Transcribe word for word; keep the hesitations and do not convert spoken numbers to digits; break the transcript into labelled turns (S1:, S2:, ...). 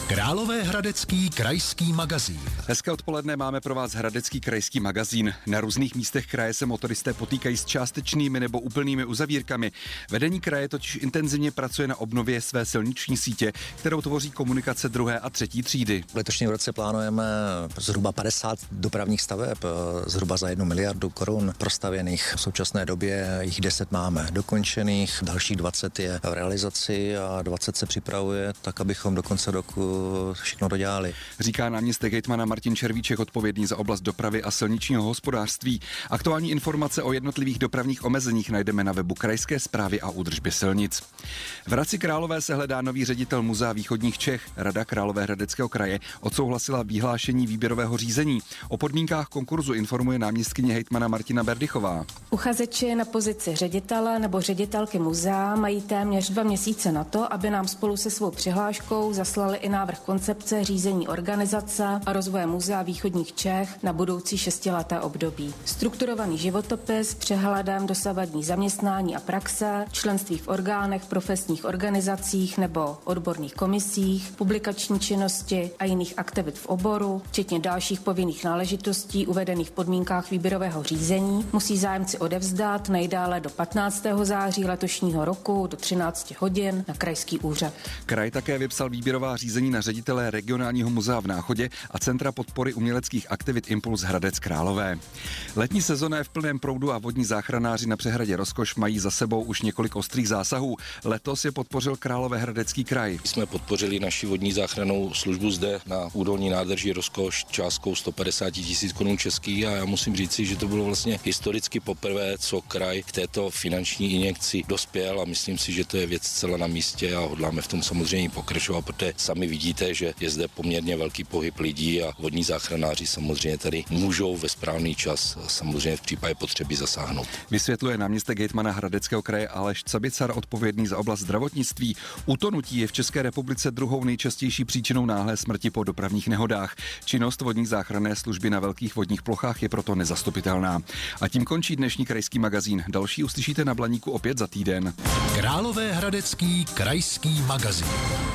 S1: Královéhradecký krajský magazín.
S2: Hezké odpoledne, máme pro vás Hradecký krajský magazín. Na různých místech kraje se motoristé potýkají s částečnými nebo úplnými uzavírkami. Vedení kraje totiž intenzivně pracuje na obnově své silniční sítě, kterou tvoří komunikace druhé a třetí třídy.
S3: V letošním roce plánujeme zhruba padesát dopravních staveb, zhruba za jednu miliardu korun prostavěných. V současné době jich deset máme dokončených, dalších dvacet je v realizaci a dvacet se připravuje, tak abychom do konce roku všechno dodělali.
S2: Říká náměstek hejtmana Martin Červíček, odpovědný za oblast dopravy a silničního hospodářství. Aktuální informace o jednotlivých dopravních omezeních najdeme na webu Krajské správy a údržby silnic. V Hradci Králové se hledá nový ředitel Muzea východních Čech. Rada Královéhradeckého kraje odsouhlasila vyhlášení výběrového řízení. O podmínkách konkurzu informuje náměstkyně hejtmana Martina Berdychová.
S4: Uchazeči na pozici ředitele nebo ředitelky muzea mají téměř dva měsíce na to, aby nám spolu se svou přihláškou zaslali i návrh koncepce řízení organizace a rozvoje Muzea východních Čech na budoucí šestileté období. Strukturovaný životopis s přehledem dosavadní zaměstnání a praxe, členství v orgánech, profesních organizacích nebo odborných komisích, publikační činnosti a jiných aktivit v oboru, včetně dalších povinných náležitostí uvedených v podmínkách výběrového řízení, musí zájemci odevzdat nejdále do patnáctého září letošního roku do třinácti hodin na krajský úřad.
S2: Kraj také vypsal výběrová řízení na ředitele regionálního muzea v Náchodě a Centra podpory uměleckých aktivit Impuls Hradec Králové. Letní sezona je v plném proudu a vodní záchranáři na přehradě Rozkoš mají za sebou už několik ostrých zásahů. Letos je podpořil Královéhradecký kraj.
S5: Jsme podpořili naši vodní záchrannou službu zde na údolní nádrži Rozkoš částkou sto padesát tisíc korun českých a já musím říci, že to bylo vlastně historicky poprvé, co kraj k této finanční injekci dospěl a myslím si, že to je věc zcela na místě a hodláme v tom samozřejmě pokračovat, protože sami vidíte, že je zde poměrně velký pohyb lidí a vodní záchranáři samozřejmě tady můžou ve správný čas samozřejmě v případě potřeby zasáhnout.
S2: Vysvětluje náměstek hejtmana Hradeckého kraje Aleš Cabicar, odpovědný za oblast zdravotnictví. Utonutí je v České republice druhou nejčastější příčinou náhlé smrti po dopravních nehodách. Činnost vodní záchranné služby na velkých vodních plochách je proto nezastupitelná. A tím končí dnešní krajský magazín. Další uslyšíte na Blaníku opět za týden.
S1: Královéhradecký krajský magazín.